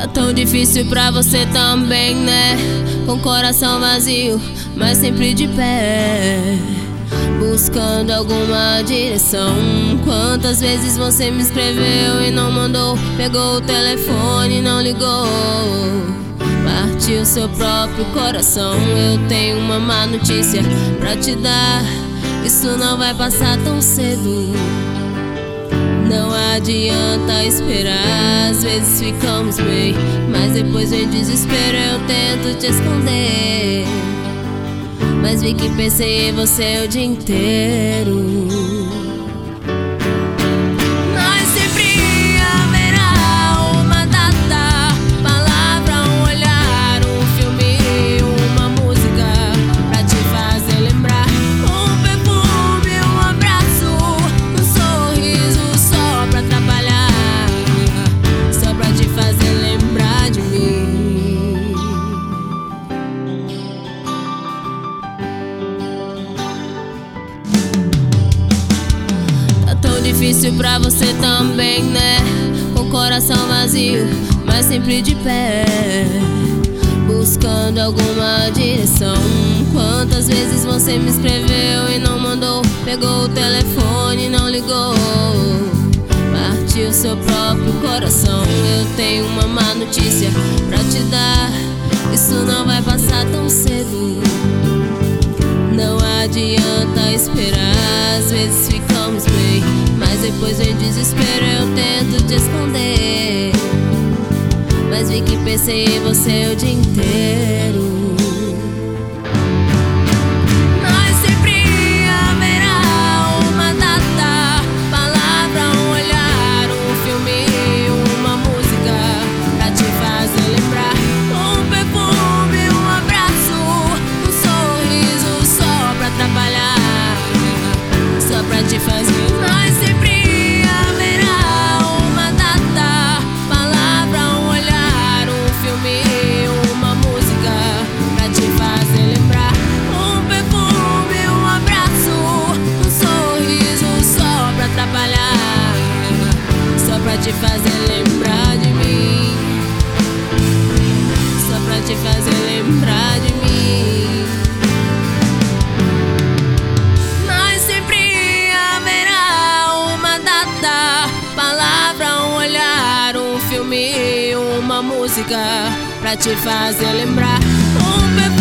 Tão difícil pra você também, né? Com coração vazio, mas sempre de pé, buscando alguma direção. Quantas vezes você me escreveu e não mandou? Pegou o telefone e não ligou, partiu seu próprio coração. Eu tenho uma má notícia pra te dar: isso não vai passar tão cedo. Não adianta esperar, às vezes ficamos bem, mas depois vem desespero. Eu tento te esconder, mas vi que pensei em você o dia inteiro. Difícil pra você também, né? Com coração vazio, mas sempre de pé, buscando alguma direção. Quantas vezes você me escreveu e não mandou? Pegou o telefone e não ligou, partiu seu próprio coração. Eu tenho uma má notícia pra te dar: isso não vai passar tão cedo. Não adianta esperar, às vezes ficamos bem, mas depois vem desespero. Eu tento te esconder, mas vi que pensei em você o dia inteiro. Mas sempre haverá uma data, palavra, um olhar, um filme, uma música pra te fazer lembrar. Um perfume, um abraço, um sorriso só pra atrapalhar, só pra te fazer lembrar de mim, só pra te fazer lembrar de mim. Uma música pra te fazer lembrar.